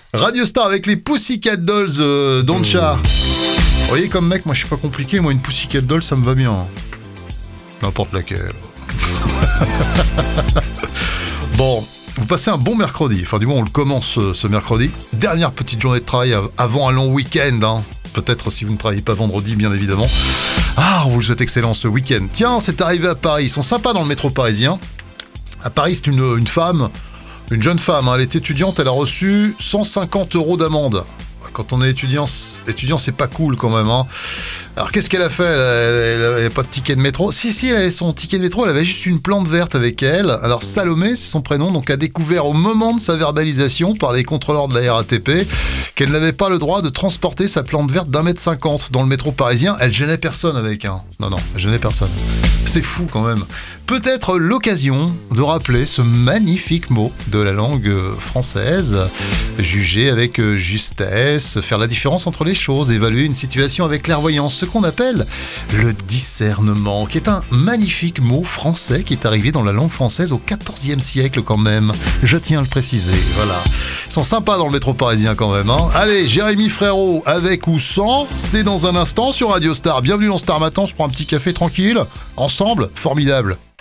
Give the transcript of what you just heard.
Radio Star avec les Pussycat Dolls d'Oncha. Vous voyez comme mec, moi je suis pas compliqué, moi une Pussycat Doll ça me va bien. N'importe laquelle. Bon, vous passez un bon mercredi, enfin du moins on le commence ce mercredi. Dernière petite journée de travail avant un long week-end, hein. Peut-être si vous ne travaillez pas vendredi, bien évidemment. Ah, on vous le souhaite excellent ce week-end. Tiens, c'est arrivé à Paris, ils sont sympas dans le métro parisien. À Paris, c'est une femme, une jeune femme, hein. Elle est étudiante, elle a reçu 150 € d'amende. Quand on est étudiant, c'est pas cool quand même, hein. Alors qu'est-ce qu'elle a fait ? Elle avait pas de ticket de métro. Si, elle avait son ticket de métro, elle avait juste une plante verte avec elle. Alors Salomé, c'est son prénom, donc a découvert au moment de sa verbalisation par les contrôleurs de la RATP qu'elle n'avait pas le droit de transporter sa plante verte d'1,50 m dans le métro parisien. Elle gênait personne avec, hein. Non, elle gênait personne. C'est fou quand même. Peut-être l'occasion de rappeler ce magnifique mot de la langue française, juger avec justesse, faire la différence entre les choses, évaluer une situation avec clairvoyance, ce qu'on appelle le discernement, qui est un magnifique mot français qui est arrivé dans la langue française au XIVe siècle quand même. Je tiens à le préciser, voilà. Ils sont sympas dans le métro parisien quand même, hein. Allez, Jérémy Frérot, avec ou sans, c'est dans un instant sur Radio Star. Bienvenue dans Star Matin, je prends un petit café tranquille, ensemble, formidable.